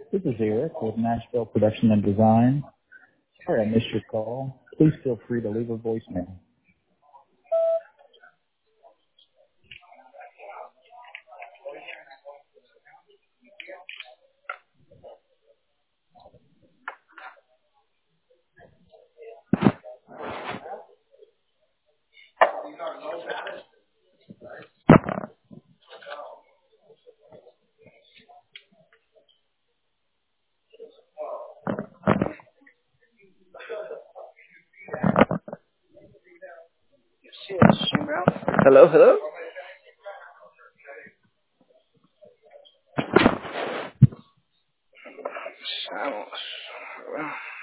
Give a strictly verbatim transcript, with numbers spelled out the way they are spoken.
This is Eric with Nashville Production and Design. Sorry I missed your call. Please feel free to leave a voicemail. Hello, hello. Sounds.